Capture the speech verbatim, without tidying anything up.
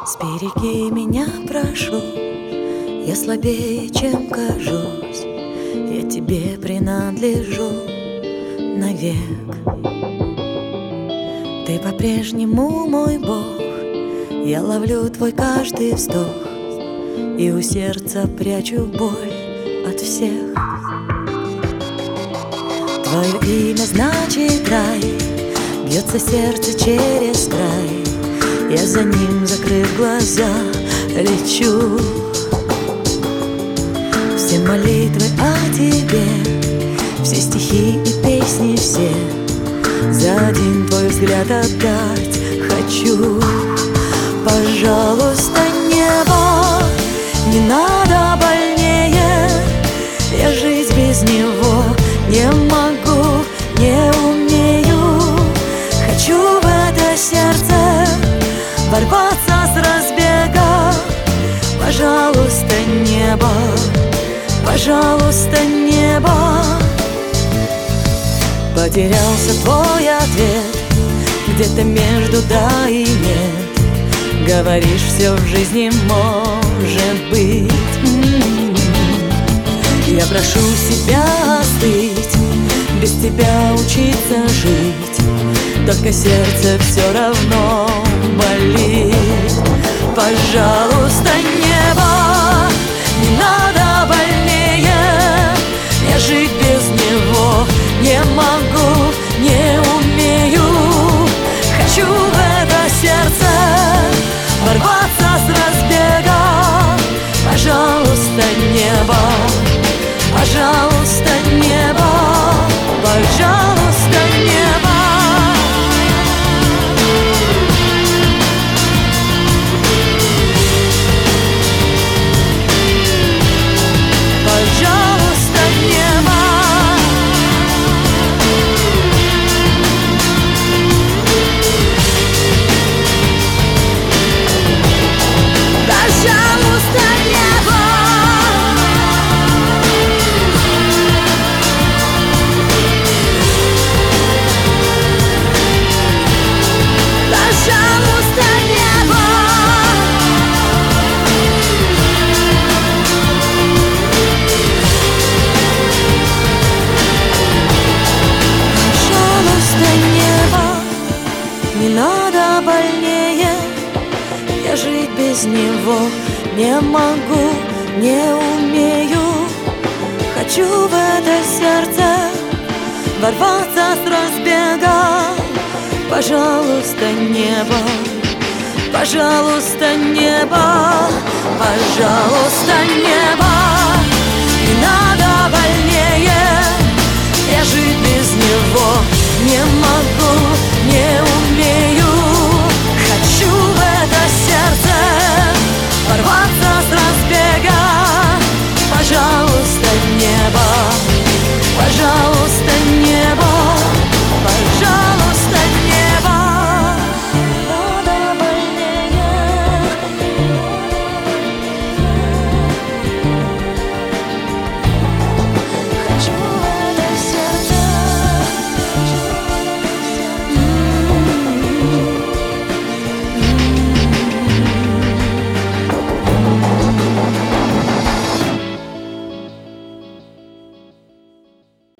Сбереги меня, прошу, я слабее, чем кажусь, я тебе принадлежу навек. Ты по-прежнему мой Бог, я ловлю твой каждый вздох и у сердца прячу боль от всех. Твое имя значит рай, бьется сердце через край, я за ним, закрыв глаза, лечу. Все молитвы о тебе, все стихи и песни все за один твой взгляд отдать хочу. Пожалуйста, небо, не надо больнее, я жить без него не могу, не умею. Хочу в это сердце ворваться с разбега. Пожалуйста, небо, пожалуйста, небо. Потерялся твой ответ где-то между да и нет. Говоришь, все в жизни может быть. Я прошу себя остыть, без тебя учиться жить, только сердце все равно болит. Пожалуйста, небо, не надо больнее, я жить без него не могу, не умею. Хочу в это сердце ворваться с разбега. Пожалуйста, небо, пожалуйста, небо, пожалуйста, небо. Пожалуйста, небо. Пожалуйста, небо. Пожалуйста, небо. Пожалуйста, небо, не надо больнее, я жить без него не могу, не умею. Хочу в это сердце ворваться с разбега. Пожалуйста, небо, пожалуйста, небо, пожалуйста, небо. Не надо больнее, я жить без него не могу.